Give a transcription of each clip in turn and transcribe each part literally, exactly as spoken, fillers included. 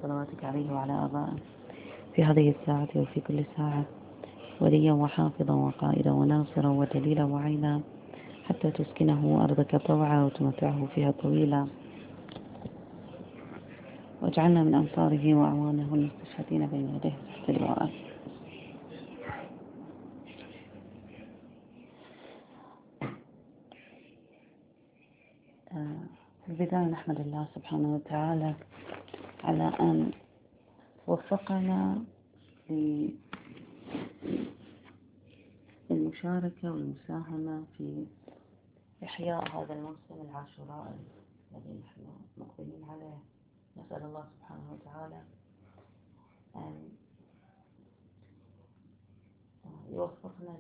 صلواتك عليه وعلى آبائه في هذه الساعة وفي كل ساعة، وليا وحافظا وقائدا وناصرا ودليلا وعينا، حتى تسكنه أرضك طوعا وتمتعه فيها طويلا، واجعلنا من أنصاره وأعوانه المستشهدين بين يديه تحت اللواء. في البداية نحمد الله سبحانه وتعالى على أن وفقنا للمشاركة والمساهمة في إحياء هذا الموسم العاشورائي الذي نحن مقبلين عليه. نسأل الله سبحانه وتعالى أن يوفقنا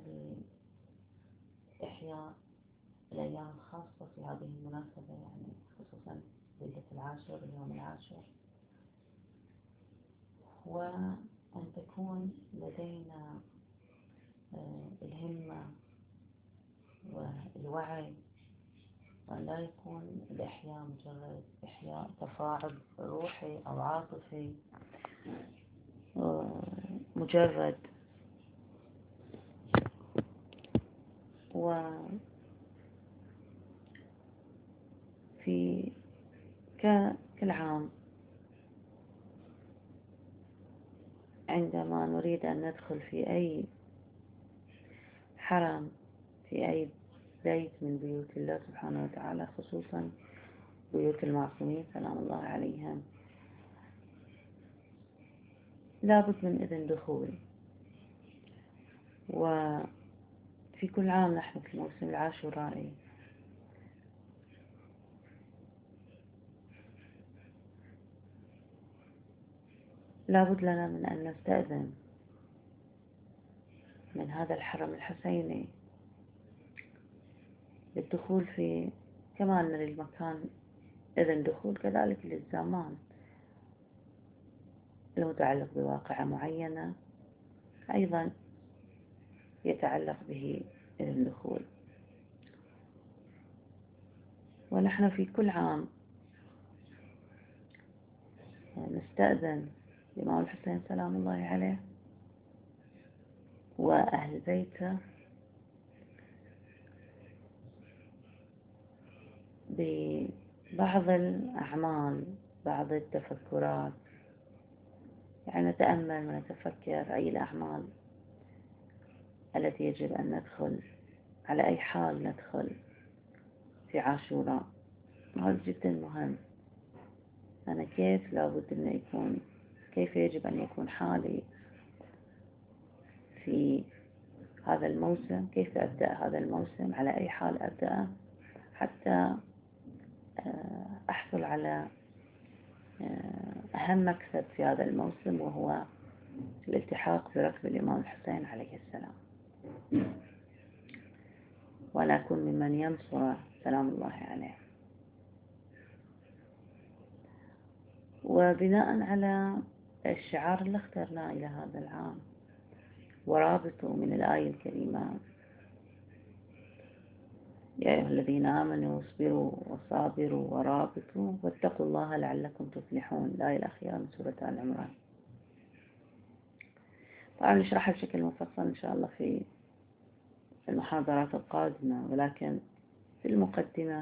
لإحياء الأيام الخاصة في هذه المناسبة، يعني خصوصا ليلة العاشر، اليوم العاشر، وأن تكون لدينا الهمة والوعي، وأن لا يكون الإحياء مجرد إحياء تفاعل روحي أو عاطفي مجرد. وفي كل عام عندما نريد أن ندخل في أي حرم، في أي بيت من بيوت الله سبحانه وتعالى، خصوصا بيوت المعصومين سلام الله عليهم، لابد من إذن دخول. وفي كل عام نحن في الموسم العاشورائي لابد لنا من أن نستأذن من هذا الحرم الحسيني للدخول في، كما أن للمكان إذن دخول، كذلك للزمان المتعلق بواقعة معينة أيضا يتعلق به إذن دخول. ونحن في كل عام نستأذن الإمام الحسين سلام الله عليه وأهل بيته ببعض الأعمال، بعض التفكرات، يعني نتأمل ونتفكر أي الأعمال التي يجب أن ندخل، على أي حال ندخل في عاشوراء. هذا جدا مهم. أنا كيف لابد أن يكون، كيف يجب أن يكون حالي في هذا الموسم، كيف أبدأ هذا الموسم، على أي حال أبدأ حتى أحصل على أهم مكسب في هذا الموسم، وهو الالتحاق بركب الإمام الحسين عليه السلام، وأنا أكون ممن ينصر سلام الله عليه. وبناء على الشعار اللي اخترناه إلى هذا العام، ورابطوا من الآية الكريمة: يا أيها الذين آمنوا اصبروا وصابروا ورابطوا واتقوا الله لعلكم تفلحون، الآية الأخيرة من سورة آل عمران. طبعا نشرحها بشكل مفصل إن شاء الله في المحاضرات القادمة، ولكن في المقدمة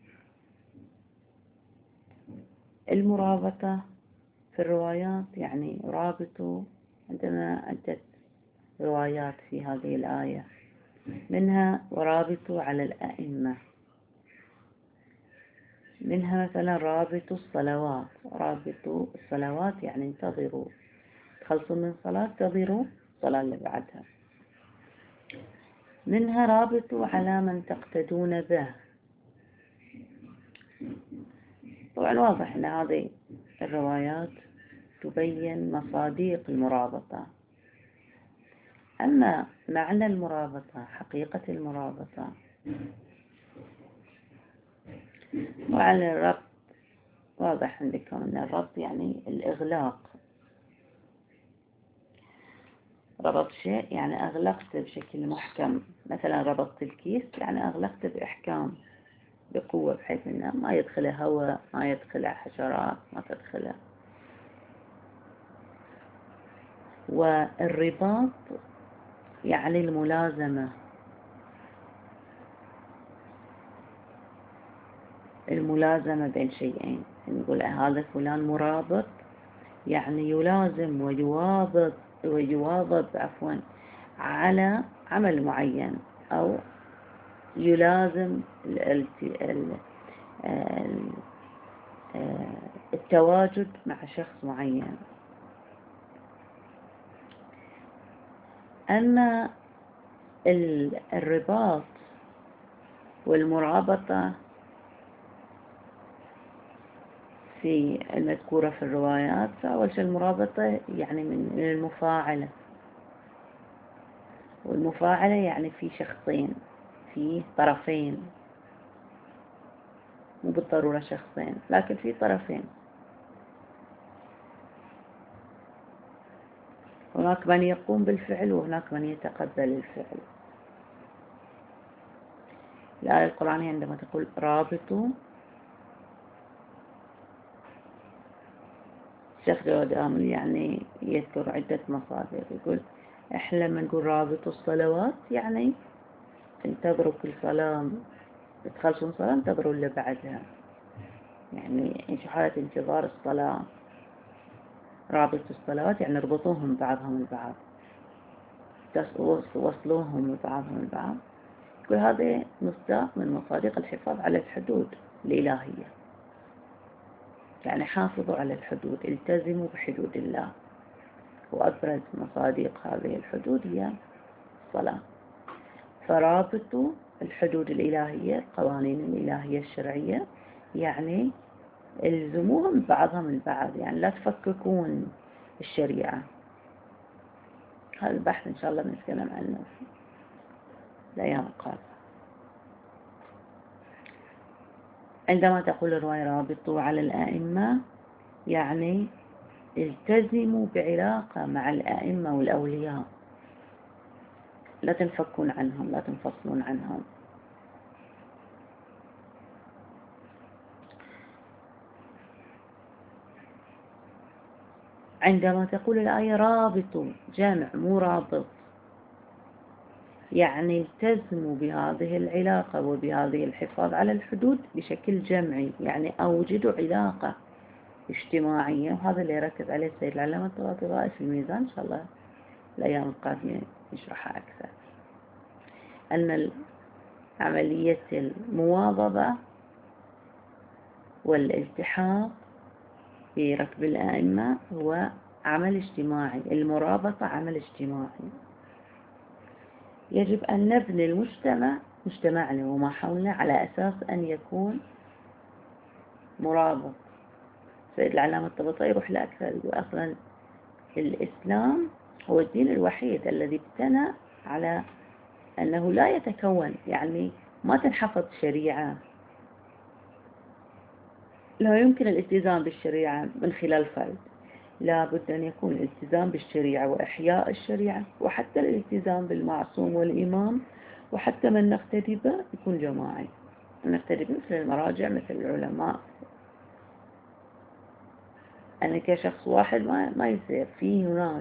المرابطة في الروايات، يعني رابطوا، عندنا عدة روايات في هذه الآية، منها ورابطوا على الأئمة، منها مثلا رابطوا الصلوات، رابطوا الصلوات يعني انتظروا، تخلصوا من صلاة انتظروا الصلاة اللي بعدها. منها رابطوا على من تقتدون به. طبعا واضح أن هذه الروايات تبين مصادق المرابطة. أما معنى المرابطة، حقيقة المرابطة، وعلى الربط واضح عندكم أن الربط يعني الإغلاق. ربط شيء يعني أغلقت بشكل محكم، مثلا ربطت الكيس يعني أغلقت بإحكام، بقوة، بحيث أنه ما يدخله هواء، ما يدخله حشرات، ما تدخله والرباط يعني الملازمة، الملازمة بين شيئين. نقول هذا فلان مرابط، يعني يلازم ويواظب ويواظب عفوا على عمل معين، أو يلازم التواجد مع شخص معين. أما الرباط والمرابطة في المذكورة في الروايات، فأول شيء المرابطة يعني من المفاعلة، والمفاعلة يعني في شخصين، في طرفين، مو بالضرورة شخصين لكن في طرفين. هناك من يقوم بالفعل وهناك من يتقبل الفعل. الآية القرآنية عندما تقول رابطوا، الشيخ جواد آمل يعني يذكر عدة مصادر، يقول احنا لما نقول رابطوا الصلوات يعني انتظروا كل صلاة تخلصون صلاة انتظروا اللي بعدها، يعني في حالة انتظار الصلاة. رابط الصلوات يعني اربطوهم بعضهم البعض، وصلوهم بعضهم البعض. يقول هذا مصداق من مصادق الحفاظ على الحدود الإلهية، يعني حافظوا على الحدود، التزموا بحدود الله، وأبرز مصادق هذه الحدود هي الصلاة. فرابطوا الحدود الإلهية، القوانين الإلهية الشرعية، يعني الزموهم بعضهم البعض، يعني لا تفككون الشريعة. هذا البحث إن شاء الله بنتكلم عنه في الأيام القادمة. عندما تقول الرواية رابطوا على الآئمة، يعني التزموا بعلاقة مع الآئمة والأولياء، لا تنفكون عنهم، لا تنفصلون عنهم. عندما تقول الآية رابطوا، جمع مو رابط، يعني التزموا بهذه العلاقة وبهذه الحفاظ على الحدود بشكل جمعي، يعني أوجدوا علاقة اجتماعية. وهذا اللي يركز عليه السيد العلامة الطباطبائي في الميزان، إن شاء الله الأيام القادمة نشرحها أكثر. أن عملية المواظبة والالتحاق في ركب الآئمة هو عمل اجتماعي، المرابطة عمل اجتماعي. يجب أن نبني المجتمع، مجتمعنا وما حولنا، على أساس أن يكون مرابط. سيد العلامة الطباطبائي يروح لأكثر، يقول أصلا الإسلام هو الدين الوحيد الذي ابتنى على أنه لا يتكون، يعني ما تنحفظ شريعة، لا يمكن الالتزام بالشريعة من خلال فرد، لا بد أن يكون الالتزام بالشريعة وإحياء الشريعة، وحتى الالتزام بالمعصوم والإمام، وحتى من نقتدي به يكون جماعي، نقتدي به مثل المراجع مثل العلماء. أنا كشخص واحد ما ما يصير، في هناك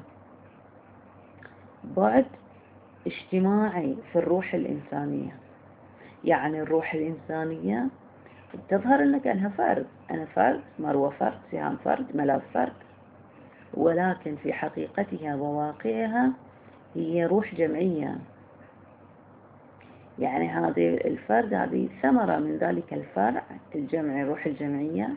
بعد اجتماعي في الروح الإنسانية، يعني الروح الإنسانية تظهر لك أنها فرد، أنا فرد، مروة فرد، سهام فرد، ملاذ فرد، ولكن في حقيقتها وواقعها هي روح جمعية. يعني هذه الفرد هذه ثمرة من ذلك الفرع الجمعي، روح الجمعية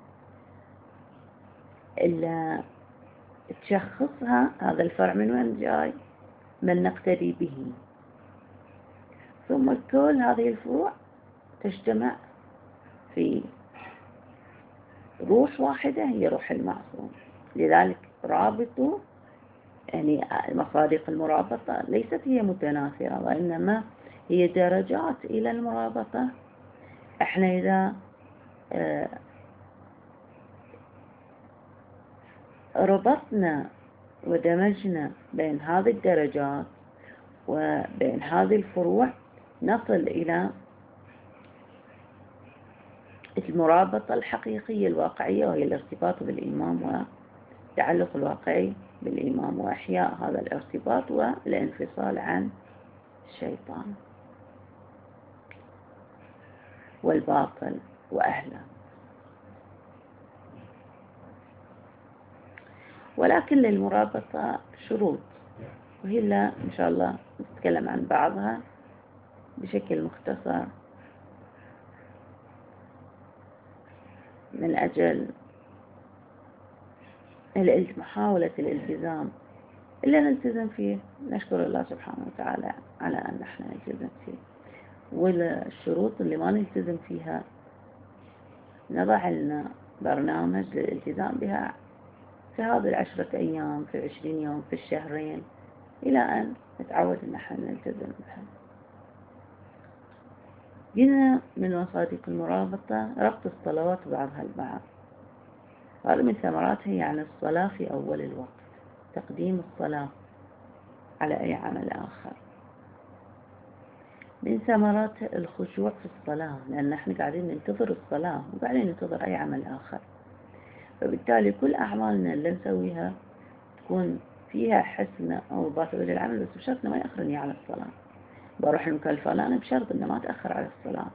اللي تشخصها هذا الفرع من وين جاي، من نقتدي به، ثم كل هذه الفروع تجتمع في روح واحدة هي روح المعصوم. لذلك رابطوا، يعني مصادق المرابطة ليست هي متناثرة، وإنما هي درجات إلى المرابطة. احنا إذا ربطنا ودمجنا بين هذه الدرجات وبين هذه الفروع نصل إلى المرابطة الحقيقية الواقعية، وهي الارتباط بالإمام والتعلق الواقعي بالإمام وإحياء هذا الارتباط والانفصال عن الشيطان والباطل وأهله. ولكن للمرابطة شروط، وهي اللي إن شاء الله نتكلم عن بعضها بشكل مختصر من أجل محاولة الالتزام اللي نلتزم فيه. نشكر الله سبحانه وتعالى على أن نحن نلتزم فيه، والشروط اللي ما نلتزم فيها نضع لنا برنامج للالتزام بها في هذه العشرة أيام، في عشرين يوم، في الشهرين، إلى أن نتعود أن نحن نلتزم بها. قلنا من مصادق المرابطة ربط الصلوات بعضها البعض. هذا من ثمراتها يعني الصلاة في أول الوقت، تقديم الصلاة على أي عمل آخر. من ثمراتها الخشوع في الصلاة، لأن نحن قاعدين ننتظر الصلاة وقاعدين ننتظر أي عمل آخر، فبالتالي كل أعمالنا اللي نسويها تكون فيها حسنة أو باطل للعمل، بس بشرط ما يأخرني على الصلاة. بروح المكان الفلاني بشرط إنه ما تأخر على الصلاة.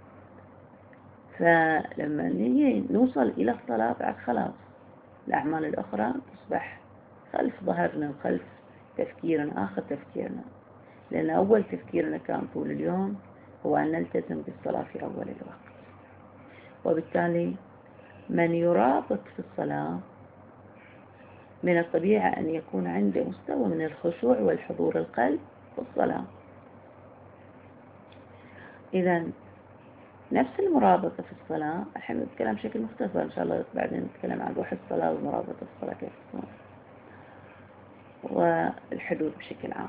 فلما نيجي نوصل إلى الصلاة بعد خلاص الأعمال الأخرى تصبح خلف ظهرنا وخلف تفكيرنا، آخر تفكيرنا، لأن أول تفكيرنا كان طول اليوم هو أن نلتزم بالصلاة في أول الوقت. وبالتالي من يرابط في الصلاة من الطبيعي أن يكون عنده مستوى من الخشوع والحضور القلب في الصلاة. إذا نفس المرابطة في الصلاة، الحين نتكلم بشكل مختصر إن شاء الله، بعدين نتكلم عن روح الصلاة والمرابطة في الصلاة كيف تكون والحدود بشكل عام.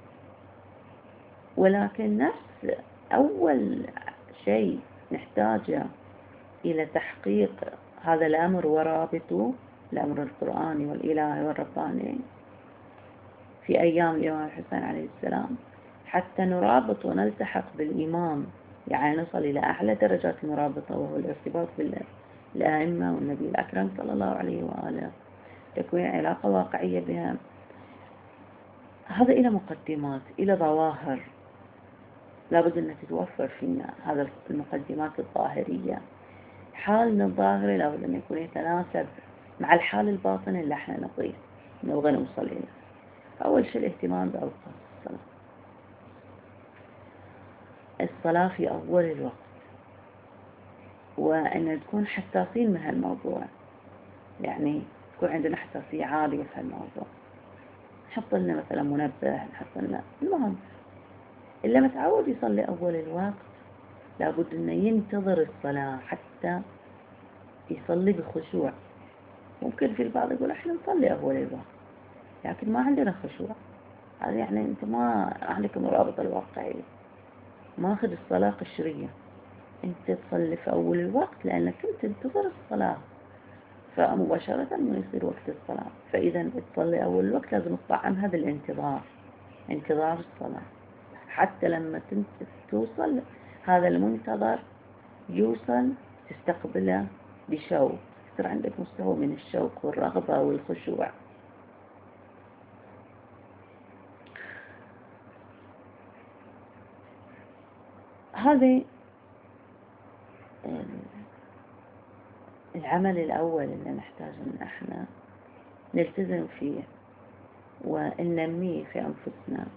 ولكن نفس أول شيء نحتاجه إلى تحقيق هذا الأمر ورابطه، الأمر القرآني والإلهي والرباني في أيام الإمام الحسين عليه السلام، حتى نرابط ونلتحق بالإمام، يعني نصل إلى أعلى درجات المرابطة، وهو الارتباط بالأئمة والنبي الأكرم صلى الله عليه وآله، تكوين علاقة واقعية بهم. هذا إلى مقدمات، إلى ظواهر لابد أن تتوفر فينا. هذا المقدمات الظاهرية، حالنا الظاهري لابد أن يكون يتناسب مع الحال الباطني اللي احنا نبغيه نبغى نوصل إليه. أول شيء الاهتمام بأوقات الصلاة، الصلاة في أول الوقت، وأن تكون حساسين من هالموضوع، يعني تكون عندنا حساسية عالية في هالموضوع. نحط لنا مثلا منبه، نحط لنا المهم اللي متعود يصلي أول الوقت لابد أنه ينتظر الصلاة حتى يصلي بخشوع. ممكن في البعض يقول احنا نصلي أول الوقت لكن ما عندنا خشوع، هذا يعني أنت ما عندك المرابطة الواقعية، ما أخذ الصلاة قشرية. أنت تصلي في أول الوقت لأنك كنت تنتظر الصلاة، فمباشرة ما يصير وقت الصلاة. فإذا تصلي أول الوقت لازم تطعم هذا الانتظار، انتظار الصلاة، حتى لما توصل هذا المنتظر يوصل تستقبله بشوق، يصير عندك مستوى من الشوق والرغبة والخشوع. هذا العمل الأول اللي نحتاج أن احنا نلتزم فيه وننميه في أنفسنا.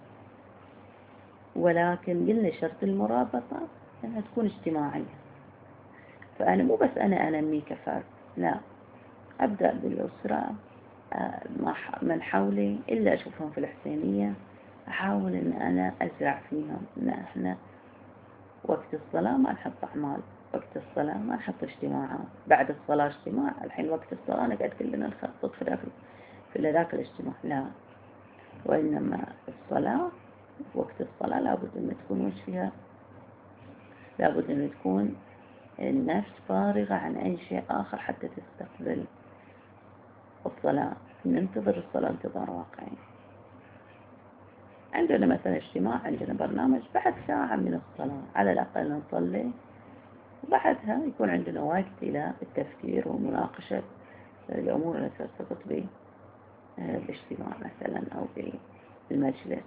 ولكن قلنا شرط المرابطة أنها تكون اجتماعية، فأنا مو بس أنا أنمي كفرد، لا، أبدأ بالأسرة، من حولي إلا أشوفهم في الحسينية، أحاول أن أنا أزرع فيهم أن إحنا وقت الصلاة ما نحط أعمال، وقت الصلاة ما نحط اجتماعات، بعد الصلاة اجتماع، الحين وقت الصلاة نقعد كلنا نخطط في ذاك في ذاك الاجتماع، لا. وإنما الصلاة وقت الصلاة لابد أن تكون وش فيها، لابد أن تكون النفس فارغة عن أي شيء آخر حتى تستقبل الصلاة، ننتظر الصلاة انتظار واقعي. عندنا مثلا اجتماع، عندنا برنامج، بعد ساعة من الصلاة على الأقل نصلي، وبعدها يكون عندنا وقت إلى التفكير ومناقشة الأمور التي ترتبط بالاجتماع. في المجلس.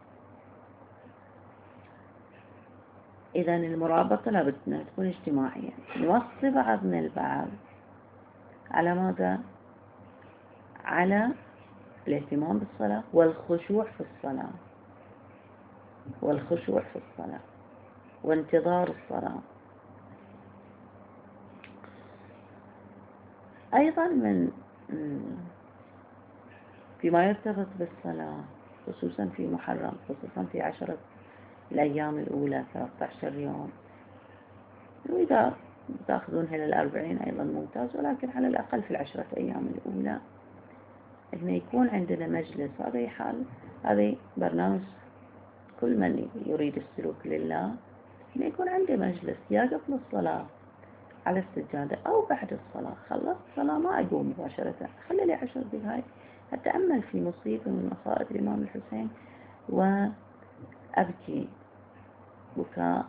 إذا المرابطة لابد أن تكون اجتماعية، نوصي بعضنا البعض على ماذا؟ على الاهتمام بالصلاة والخشوع في الصلاة والخشوع في الصلاة وانتظار الصلاة. أيضا من فيما يرتبط بالصلاة خصوصا في محرم، خصوصا في عشرة الأيام الأولى ثلاثة عشر يوم، وإذا تأخذونها للأربعين أيضا ممتاز، ولكن على الأقل في العشرة أيام الأولى أن يكون عندنا مجلس. هذا حال هذا برنامج كل من يريد السلوك لله، أن يكون عنده مجلس يا قبل الصلاة على السجادة أو بعد الصلاة. خلصت الصلاة ما أقوم مباشرة، خلي لي عشر دقائق أتأمل في مصيبة من مصائب الإمام الحسين وأبكي بكاء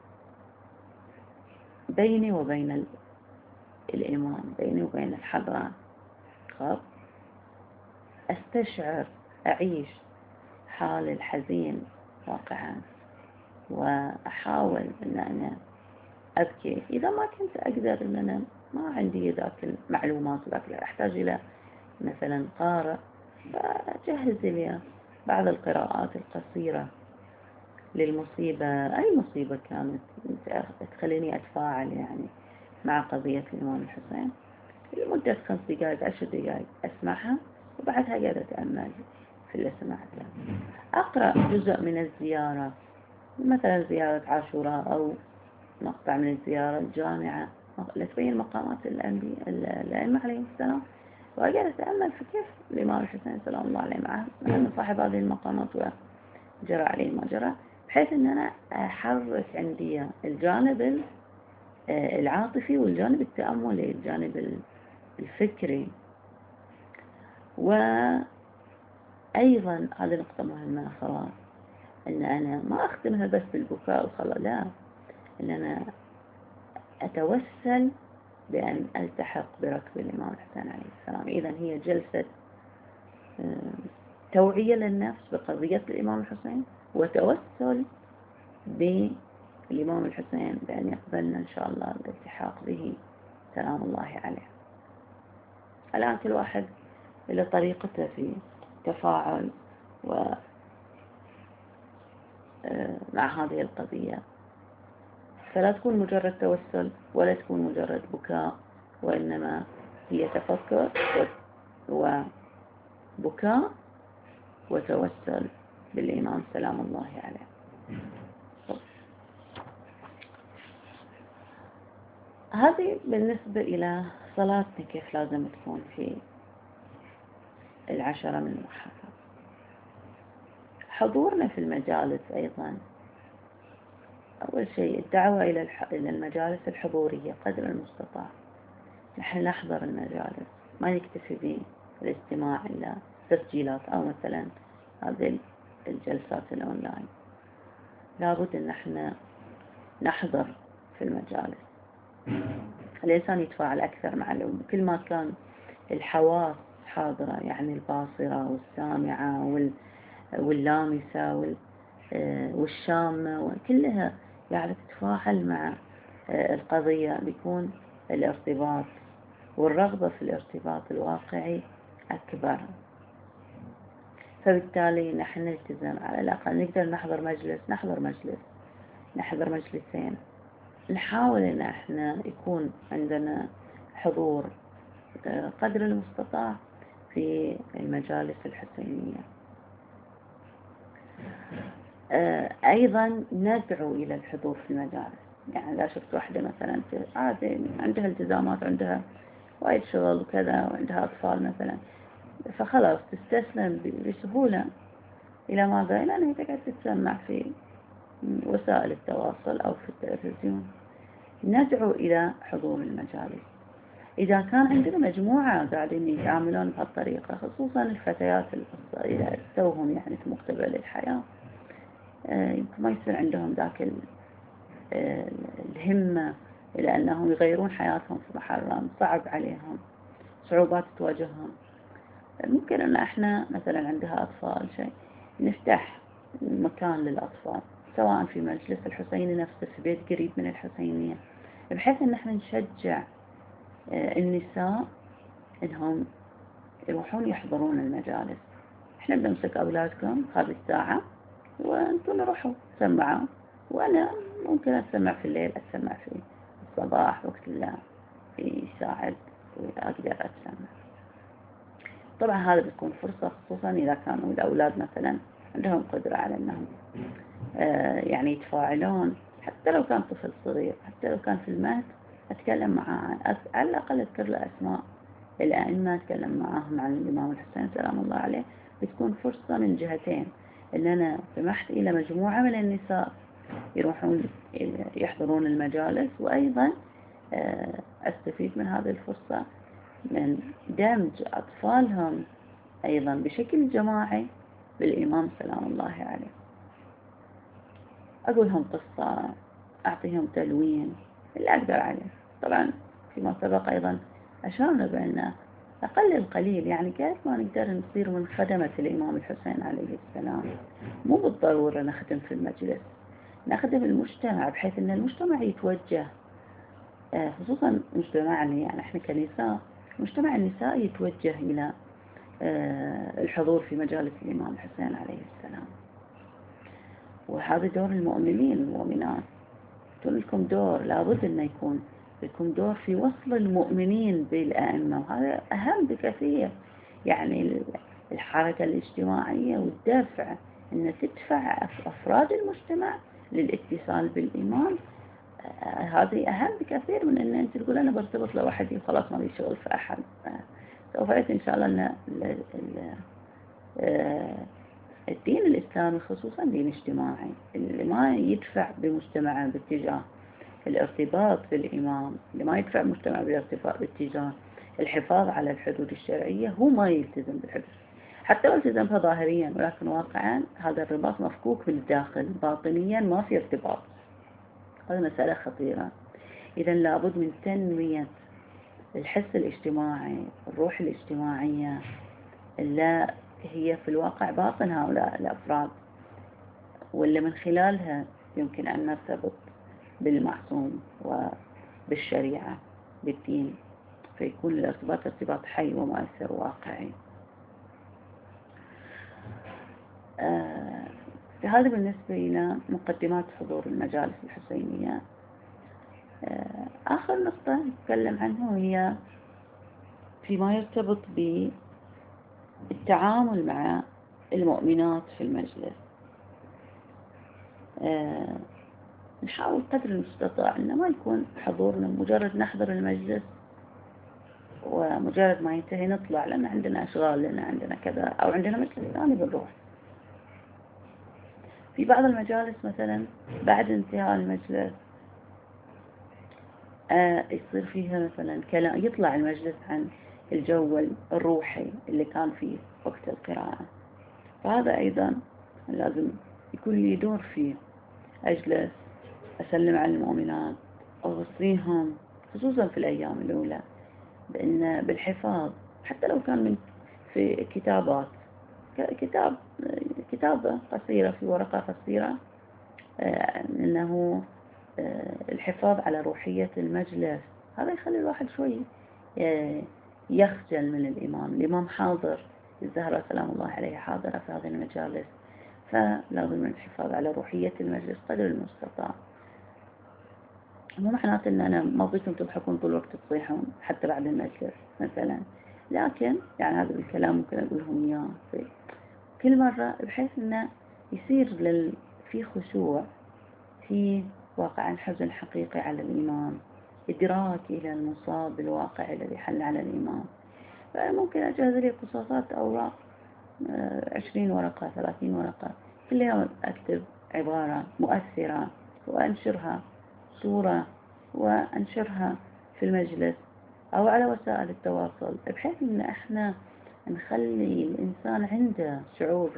بيني وبين الإمام، بيني وبين الحضرة. خب أستشعر، أعيش حال الحزين واقعا، وأحاول أن أنا أبكي. إذا ما كنت أقدر أن أنا ما عندي ذاك المعلومات وذاك أحتاج إلى مثلا قارئ، فجهز لي بعض القراءات القصيرة للمصيبة، أي مصيبة كانت تخليني أتفاعل يعني مع قضية الإمام الحسين لمدة خمس دقائق عشر دقائق أسمعها، وبعدها قاعدة أتأمل في اللي سمعته. أقرأ جزء من الزيارة، مثلا زيارة عاشوراء أو مقطع من الزيارة الجامعة لتبين مقامات الأئمة عليهم السلام، وأقعد أتأمل في كيف الإمام الحسين سلام الله عليه معه من صاحب هذه المقامات وجرى عليه ما جرى، بحيث أن أنا أحرك عندي الجانب العاطفي والجانب التأملي، الجانب الفكري. وأيضا هذه نقطة مهمة خلاص، أن أنا ما أختمها بس بالبكاء وخلاص، لا، أن أنا أتوسل بأن ألتحق بركب الإمام الحسين عليه السلام. إذن هي جلسة توعية للنفس بقضية الإمام الحسين، وتوسل بالإمام الحسين بأن يقبلنا إن شاء الله الالتحاق به سلام الله عليه. الآن كل واحد إلى طريقته في تفاعل ومع هذه القضية، فلا تكون مجرد توسل ولا تكون مجرد بكاء، وإنما هي تفكر وبكاء وتوسل بالإمام سلام الله عليه. هذه بالنسبة إلى صلاتنا كيف لازم تكون في العشرة من محرم. حضورنا في المجالس أيضا، أول شيء الدعوة إلى إلى المجالس الحضورية قدر المستطاع. نحن نحضر المجالس، ما نكتفي بالاستماع إلى تسجيلات أو مثلا هذه الجلسات الأونلاين. لابد أن نحن نحضر في المجالس. الإنسان يتفاعل أكثر مع الأمة كل ما كان الحواس حاضرة، يعني الباصرة والسامعة واللامسة والشامة، وكلها يعني تتفاعل مع القضية، بيكون الارتباط والرغبة في الارتباط الواقعي أكبر. فبالتالي نحن نلتزم على الأقل نقدر نحضر مجلس نحضر مجلس نحضر مجلسين، نحاول أن احنا يكون عندنا حضور قدر المستطاع في المجالس الحسينية. أيضا ندعو إلى الحضور في المجالس. يعني إذا شفت واحدة مثلا عادي عندها التزامات، عندها وايد شغل وكذا، وعندها أطفال مثلا، فخلاص تستسلم بسهولة إلى ماذا؟ إلى أنها تقعد تتسمع في وسائل التواصل أو في التلفزيون. ندعو إلى حضور المجالس. إذا كان عندنا مجموعة قاعدين يتعاملون بهالطريقة، خصوصا الفتيات إذا توهم يعني في مقتبل الحياة، يمكن ما يصير عندهم ذاك الهمة إلى أنهم يغيرون حياتهم في محرم، صعب عليهم، صعوبات تواجههم. ممكن أن إحنا مثلا عندها أطفال شيء نفتح مكان للأطفال، سواء في مجلس الحسيني نفسه في بيت قريب من الحسينية، بحيث أن إحنا نشجع النساء إنهم يروحون يحضرون المجالس. إحنا بنمسك أولادكم هذه الساعة وأنتم روحوا سمعوا، وأنا ممكن أسمع في الليل، أسمع في الصباح وقت الله يساعد وأقدر أسمع. طبعا هذا بتكون فرصة، خصوصا إذا كانوا الأولاد مثلا عندهم قدرة على أنهم يعني يتفاعلون، حتى لو كان طفل صغير، حتى لو كان في المهد أتكلم معاه، على الأقل أذكر له أسماء الأئمة، أتكلم معاهم عن الإمام الحسين سلام الله عليه. بتكون فرصة من جهتين، إن أنا سمحت إلى مجموعة من النساء يروحون يحضرون المجالس، وأيضا أستفيد من هذه الفرصة من دمج أطفالهم أيضا بشكل جماعي بالإمام سلام الله عليه. أقولهم قصة، أعطيهم تلوين اللي أقدر عليه. طبعا فيما سبق أيضا أشارنا بأن أقل القليل، يعني كيف ما نقدر نصير من خدمة الإمام الحسين عليه السلام. مو بالضرورة نخدم في المجلس، نخدم المجتمع، بحيث أن المجتمع يتوجه، خصوصا مجتمعنا يعني إحنا كنساء، مجتمع النساء يتوجه إلى الحضور في مجالس الإمام الحسين عليه السلام. وهذا دور المؤمنين والمؤمنات. لكم دور، لابد أن يكون لكم دور في وصل المؤمنين بالأئمة، وهذا أهم بكثير. يعني الحركة الاجتماعية والدفع، أن تدفع أفراد المجتمع للاتصال بالإمام، هذه أهم بكثير من أن أنت تقول أنا برتبط لوحدي وخلاص ما لي شغل في أحد. سوف يأتي إن شاء الله أن الدين الإسلامي خصوصا دين اجتماعي، اللي ما يدفع بمجتمع باتجاه الارتباط بالإمام، اللي ما يدفع مجتمع بالارتباط باتجاه الحفاظ على الحدود الشرعية، هو ما يلتزم بالحدود، حتى لو التزمها ظاهريا، ولكن واقعا هذا الرباط مفكوك من الداخل، باطنيا ما في ارتباط. هذه مسألة خطيرة. إذا لابد من تنمية الحس الاجتماعي، الروح الاجتماعية، لا هي في الواقع باطن هؤلاء الأفراد، واللي من خلالها يمكن أن نرتبط بالمعصوم وبالشريعة بالدين، فيكون الارتباط ارتباط حي ومؤثر واقعي. آه هذا بالنسبة إلى مقدمات حضور المجالس الحسينية. آه آخر نقطة نتكلم عنه هي فيما يرتبط بالتعامل مع المؤمنات في المجلس. آه نحاول قدر المستطاع أن ما يكون حضورنا مجرد نحضر المجلس ومجرد ما ينتهي نطلع، لأن عندنا أشغال، لأن عندنا كذا، أو عندنا مجلس ثاني بنروح. في بعض المجالس مثلا بعد انتهاء المجلس آه يصير فيها مثلا كلام، يطلع المجلس عن الجو الروحي اللي كان فيه وقت القراءة، فهذا أيضا لازم يكون لي دور فيه. أجلس أسلم على المؤمنات، أوصيهم خصوصا في الأيام الأولى بأن بالحفاظ، حتى لو كان من في كتابات، كتاب كتابة قصيرة في ورقة قصيرة، أنه الحفاظ على روحية المجلس. هذا يخلي الواحد شوي يخجل من الإمام. الإمام حاضر، الزهرة سلام الله عليها حاضرة في هذه المجالس، فلازم من الحفاظ على روحية المجلس قدر المستطاع. مو معناته أن أنا ما بيكم تضحكون طول الوقت تصيحون حتى بعد المجلس مثلا، لكن يعني هذا الكلام ممكن أقولهم إياه في كل مرة، بحيث أنه يصير لل... في خشوع، في واقع حزن حقيقي على الإمام، إدراك إلى المصاب الواقع الذي حل على الإمام. فممكن أجهز لي قصاصات أوراق، عشرين ورقة، ثلاثين ورقة، كل يوم أكتب عبارة مؤثرة وأنشرها صورة وأنشرها في المجلس أو على وسائل التواصل، بحيث أن احنا نخلي الإنسان عنده شعور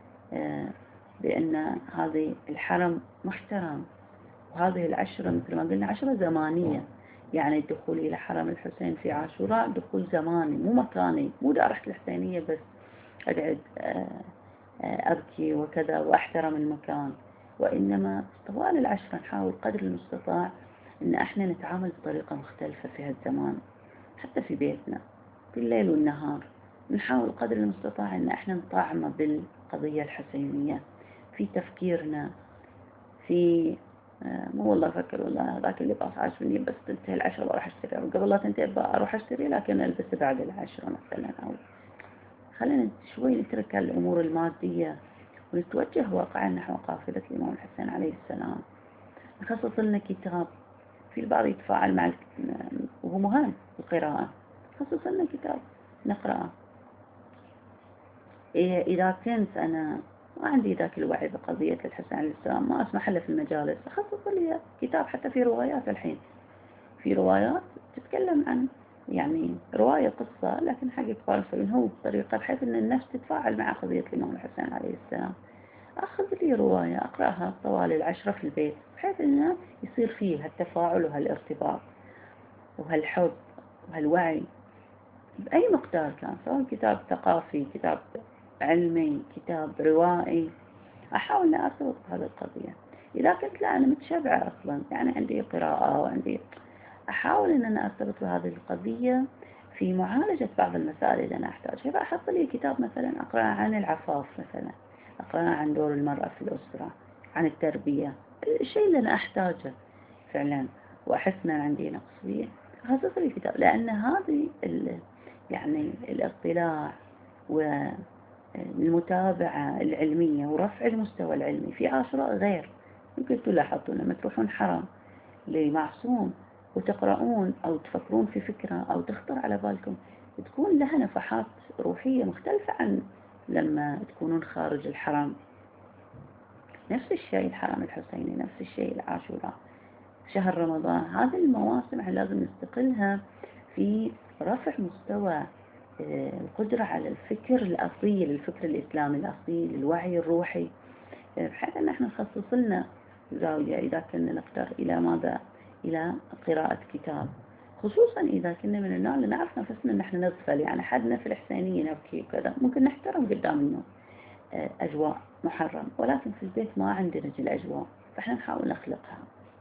بأن هذه الحرم محترم، وهذه العشرة مثل ما قلنا عشرة زمانية، يعني الدخول إلى حرم الحسين في عاشوراء دخول زماني مو مكاني، مو دا رحت الحسينية بس أقعد أبكي وكذا وأحترم المكان، وإنما طوال العشرة نحاول قدر المستطاع إن إحنا نتعامل بطريقة مختلفة في هالزمان، حتى في بيتنا في الليل والنهار نحاول قدر المستطاع إن إحنا نطعم بالقضية الحسينية في تفكيرنا، في مو والله أفكر والله هذاك اللي باص عاجبني بس تنتهي العشرة بروح أشتري، أو قبل لا تنتهي أروح أشتري لكن ألبس بعد العشرة مثلا. أو خلينا شوي نترك الأمور المادية ونتوجه واقعا نحو قافلة الإمام الحسين عليه السلام. نخصص لنا كتاب، في البعض يتفاعل مع وهو مهم القراءة، نخصص لنا كتاب نقرأه. إذا كنت أنا ما عندي ذاك الوعي بقضية الحسين عليه السلام ما أسمح له في المجالس، أخصص لي كتاب. حتى في روايات الحين، في روايات تتكلم عن يعني رواية قصة لكن حق يقال هو بطريقة بحيث أن النفس تتفاعل مع قضية الإمام الحسين عليه السلام. أخذ لي رواية أقرأها طوال العشرة في البيت بحيث أنه يصير فيه هالتفاعل وهالارتباط وهالحب وهالوعي بأي مقدار كان، سواء كتاب ثقافي، كتاب علمي، كتاب روائي، أحاول أن أرتبط بهذه القضية. إذا كنت لا أنا متشبعة أصلا يعني عندي قراءة وعندي، أحاول أن أنا أرتبط بهذه القضية في معالجة بعض المسائل اللي أنا أحتاجها. فأحط لي كتاب مثلا أقرأ عن العفاف، مثلا أقرأ عن دور المرأة في الأسرة، عن التربية، الشيء اللي أنا أحتاجه فعلا وأحس أن عندي نقص فيه أخصص لي كتاب. لأن هذه يعني الاطلاع والمتابعة العلمية ورفع المستوى العلمي في عاشوراء غير. يمكن تلاحظون لما تروحون حرم لمعصوم وتقرؤون أو تفكرون في فكرة أو تخطر على بالكم تكون لها نفحات روحية مختلفة عن لما تكونون خارج الحرم. نفس الشيء الحرم الحسيني، نفس الشيء العاشوراء، شهر رمضان. هذه المواسم لازم نستقلها في رفع مستوى القدرة على الفكر الأصيل، الفكر الإسلامي الأصيل، الوعي الروحي، بحيث أن احنا نخصص لنا زاوية إذا كنا نقدر إلى ماذا؟ إلى قراءة كتاب، خصوصا إذا كنا من النوع اللي نعرف نفسنا أن احنا نغفل، يعني حدنا في الحسينية نبكي وكذا، ممكن نحترم قدام النوم أجواء محرم، ولكن في البيت ما عندنا جل الأجواء، فاحنا نحاول نخلقها.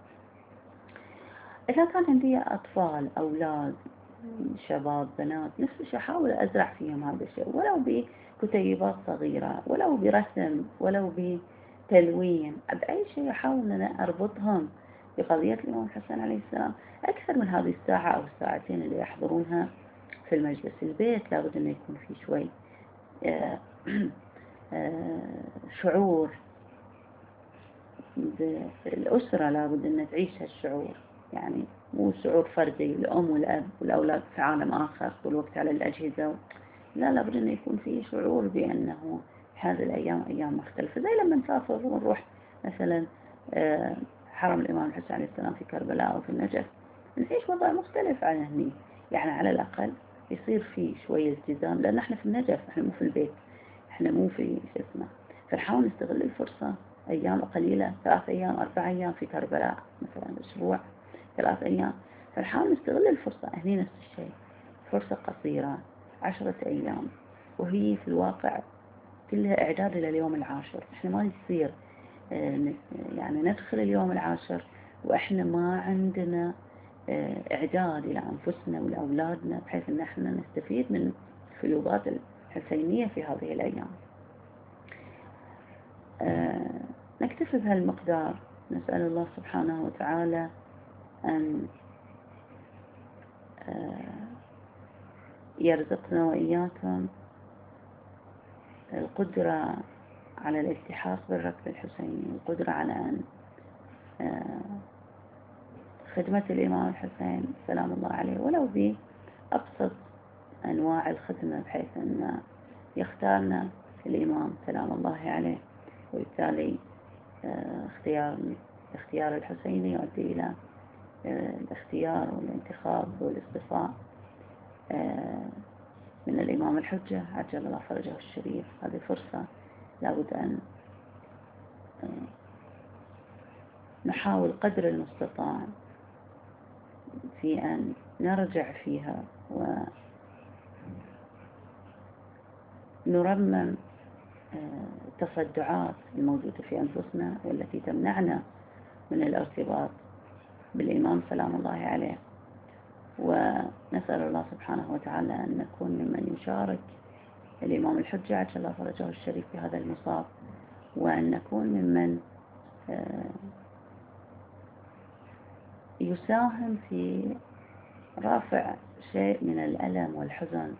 إذا كان عندي أطفال، أولاد، شباب، بنات، نفس الشيء أحاول أزرع فيهم هذا الشيء، ولو بكتيبات صغيرة، ولو برسم، ولو بتلوين، بأي شيء أحاول أن أربطهم بقضية الإمام الحسين عليه السلام أكثر من هذه الساعة أو الساعتين اللي يحضرونها في المجلس. البيت لابد أن يكون فيه شوي شعور، الأسرة لابد أن تعيش هالشعور، يعني مو شعور فردي الأم والأب والأولاد في عالم آخر طول الوقت على الأجهزة، لا، لابد أن يكون فيه شعور بأنه هذه الأيام أيام مختلفة. زي لما نسافر ونروح مثلا حرم الإمام الحسين عليه السلام في كربلاء أو في النجف، نعيش وضع مختلف عن هني، يعني على الأقل يصير فيه شوية التزام، لأن احنا في النجف، احنا مو في البيت، احنا مو في اسمه. فنحاول نستغل الفرصة، أيام قليلة، ثلاث أيام أربع أيام في كربلاء مثلا، أسبوع، ثلاث أيام، فنحاول نستغل الفرصة. هني نفس الشيء، فرصة قصيرة، عشرة أيام، وهي في الواقع كلها إعداد إلى اليوم العاشر. إحنا ما يصير يعني ندخل اليوم العاشر وإحنا ما عندنا إعداد إلى أنفسنا ولأولادنا بحيث أن إحنا نستفيد من الفيوضات الحسينية في هذه الأيام. نكتفي بهالمقدار. نسأل الله سبحانه وتعالى أن يرزقنا وإياكم القدرة على الالتحاق بالركب الحسيني، القدرة على أن خدمة الإمام الحسين سلام الله عليه ولو بأبسط أنواع الخدمة، بحيث أن يختارنا الإمام سلام الله عليه، وبالتالي اختيار اختيار الحسيني يؤدي إلى الاختيار والانتخاب والاصطفاء من الإمام الحجة عجل الله فرجه الشريف. هذه فرصة لابد أن نحاول قدر المستطاع في أن نرجع فيها ونرمم التصدعات الموجودة في أنفسنا والتي تمنعنا من الارتباط بالإمام سلام الله عليه. ونسأل الله سبحانه وتعالى أن نكون ممن يشارك الإمام الحجة عجل فرجه الشريف في هذا المصاب، وأن نكون ممن يساهم في رافع شيء من الألم والحزن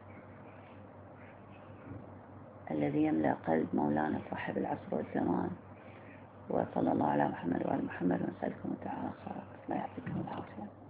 الذي يملأ قلب مولانا صاحب العصر والزمان. وصلى الله على محمد وعلى محمد، ونسألكم تعالى خيرا. لا يعطيكم العافية.